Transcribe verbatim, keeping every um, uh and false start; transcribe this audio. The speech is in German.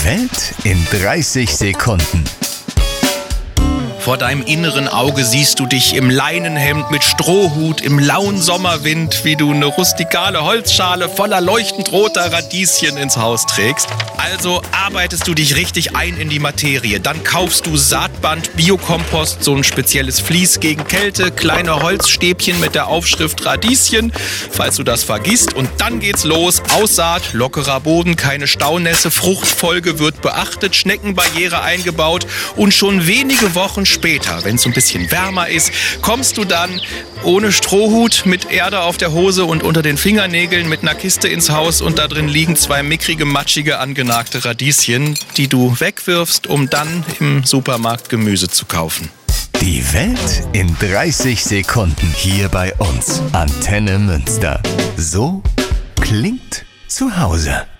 Die Welt in dreißig Sekunden. Vor deinem inneren Auge siehst du dich im Leinenhemd mit Strohhut im lauen Sommerwind, wie du eine rustikale Holzschale voller leuchtend roter Radieschen ins Haus trägst. Also arbeitest du dich richtig ein in die Materie. Dann kaufst du Saatband, Biokompost, so ein spezielles Vlies gegen Kälte, kleine Holzstäbchen mit der Aufschrift Radieschen, falls du das vergisst. Und dann geht's los. Aussaat, lockerer Boden, keine Staunässe, Fruchtfolge wird beachtet, Schneckenbarriere eingebaut und schon wenige Wochen später, wenn es so ein bisschen wärmer ist, kommst du dann ohne Strohhut, mit Erde auf der Hose und unter den Fingernägeln mit einer Kiste ins Haus und da drin liegen zwei mickrige, matschige, angenagte Radieschen, die du wegwirfst, um dann im Supermarkt Gemüse zu kaufen. Die Welt in dreißig Sekunden hier bei uns. Antenne Münster. So klingt zu Hause.